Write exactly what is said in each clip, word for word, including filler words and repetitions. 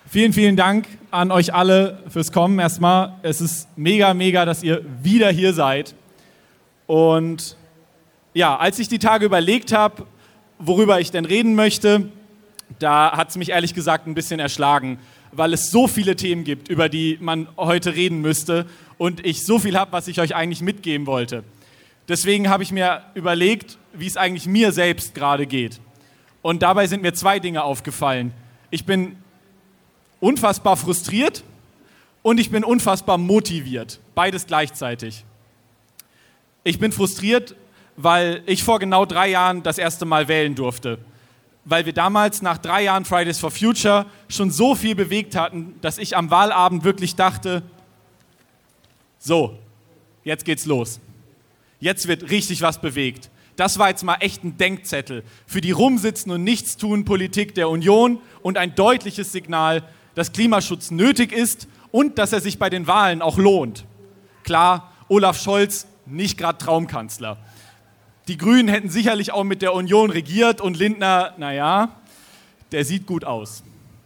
Vielen, vielen Dank an euch alle fürs Kommen. Erstmal, es ist mega, mega, dass ihr wieder hier seid. Und ja, als ich die Tage überlegt habe, worüber ich denn reden möchte, da hat es mich ehrlich gesagt ein bisschen erschlagen, weil es so viele Themen gibt, über die man heute reden müsste und ich so viel habe, was ich euch eigentlich mitgeben wollte. Deswegen habe ich mir überlegt, wie es eigentlich mir selbst gerade geht. Und dabei sind mir zwei Dinge aufgefallen. Ich bin unfassbar frustriert und ich bin unfassbar motiviert. Beides gleichzeitig. Ich bin frustriert, weil ich vor genau drei Jahren das erste Mal wählen durfte. Weil wir damals nach drei Jahren Fridays for Future schon so viel bewegt hatten, dass ich am Wahlabend wirklich dachte, so, jetzt geht's los. Jetzt wird richtig was bewegt. Das war jetzt mal echt ein Denkzettel für die Rumsitzen und Nichtstun Politik der Union und ein deutliches Signal, dass Klimaschutz nötig ist und dass er sich bei den Wahlen auch lohnt. Klar, Olaf Scholz nicht gerade Traumkanzler. Die Grünen hätten sicherlich auch mit der Union regiert und Lindner, naja, der sieht gut aus.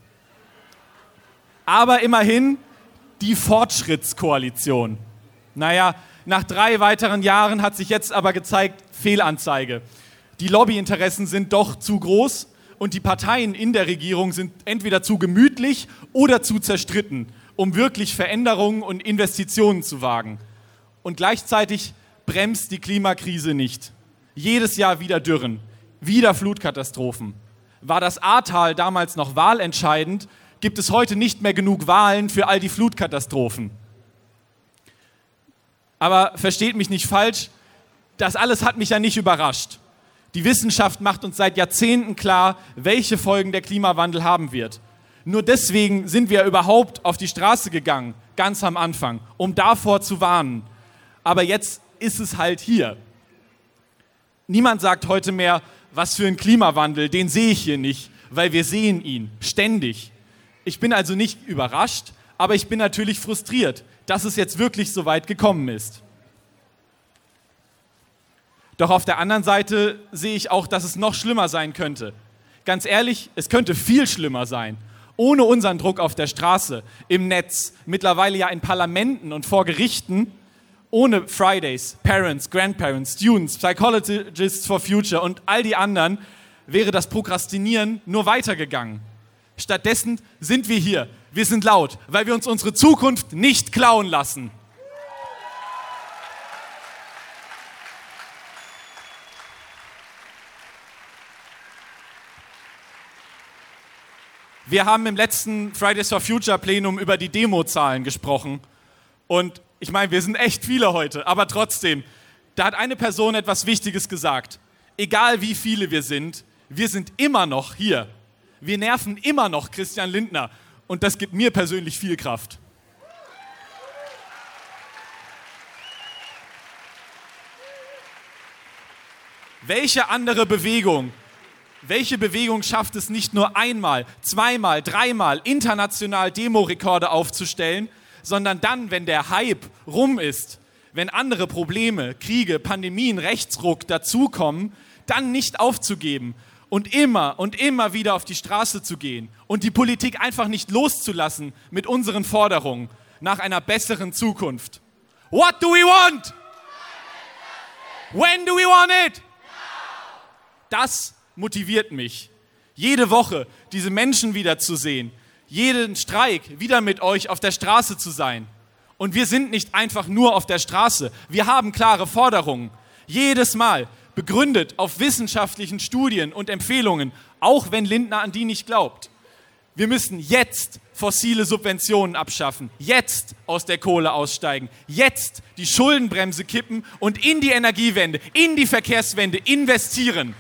Aber immerhin die Fortschrittskoalition. Naja, nach drei weiteren Jahren hat sich jetzt aber gezeigt, Fehlanzeige. Die Lobbyinteressen sind doch zu groß und die Parteien in der Regierung sind entweder zu gemütlich oder zu zerstritten, um wirklich Veränderungen und Investitionen zu wagen. Und gleichzeitig bremst die Klimakrise nicht. Jedes Jahr wieder Dürren, wieder Flutkatastrophen. War das Ahrtal damals noch wahlentscheidend, gibt es heute nicht mehr genug Wahlen für all die Flutkatastrophen. Aber versteht mich nicht falsch, das alles hat mich ja nicht überrascht. Die Wissenschaft macht uns seit Jahrzehnten klar, welche Folgen der Klimawandel haben wird. Nur deswegen sind wir überhaupt auf die Straße gegangen, ganz am Anfang, um davor zu warnen. Aber jetzt ist es halt hier. Niemand sagt heute mehr, was für ein Klimawandel, den sehe ich hier nicht, weil wir sehen ihn ständig. Ich bin also nicht überrascht, aber ich bin natürlich frustriert, dass es jetzt wirklich so weit gekommen ist. Doch auf der anderen Seite sehe ich auch, dass es noch schlimmer sein könnte. Ganz ehrlich, es könnte viel schlimmer sein. Ohne unseren Druck auf der Straße, im Netz, mittlerweile ja in Parlamenten und vor Gerichten, ohne Fridays, Parents, Grandparents, Students, Psychologists for Future und all die anderen, wäre das Prokrastinieren nur weitergegangen. Stattdessen sind wir hier. Wir sind laut, weil wir uns unsere Zukunft nicht klauen lassen. Wir haben im letzten Fridays for Future Plenum über die Demozahlen gesprochen. Und ich meine, wir sind echt viele heute, aber trotzdem, da hat eine Person etwas Wichtiges gesagt. Egal wie viele wir sind, wir sind immer noch hier. Wir nerven immer noch Christian Lindner. Und das gibt mir persönlich viel Kraft. Welche andere Bewegung, welche Bewegung schafft es nicht nur einmal, zweimal, dreimal international Demorekorde aufzustellen, sondern dann, wenn der Hype rum ist, wenn andere Probleme, Kriege, Pandemien, Rechtsruck dazukommen, dann nicht aufzugeben und immer und immer wieder auf die Straße zu gehen und die Politik einfach nicht loszulassen mit unseren Forderungen nach einer besseren Zukunft. What do we want? When do we want it? Das motiviert mich, jede Woche diese Menschen wiederzusehen, jeden Streik wieder mit euch auf der Straße zu sein. Und wir sind nicht einfach nur auf der Straße, wir haben klare Forderungen. Jedes Mal begründet auf wissenschaftlichen Studien und Empfehlungen, auch wenn Lindner an die nicht glaubt. Wir müssen jetzt fossile Subventionen abschaffen, jetzt aus der Kohle aussteigen, jetzt die Schuldenbremse kippen und in die Energiewende, in die Verkehrswende investieren.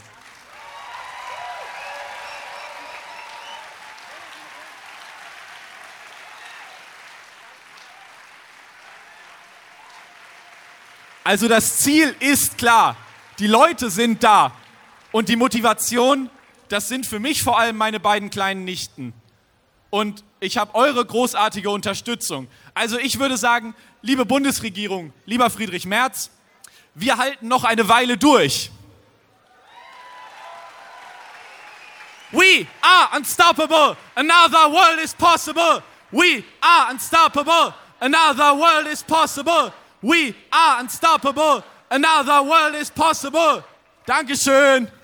Also das Ziel ist klar, die Leute sind da und die Motivation, das sind für mich vor allem meine beiden kleinen Nichten. Und ich habe eure großartige Unterstützung. Also ich würde sagen, liebe Bundesregierung, lieber Friedrich Merz, wir halten noch eine Weile durch. We We are unstoppable. Another world is possible. We are unstoppable. Another world is possible. We are unstoppable. Another world is possible. Dankeschön.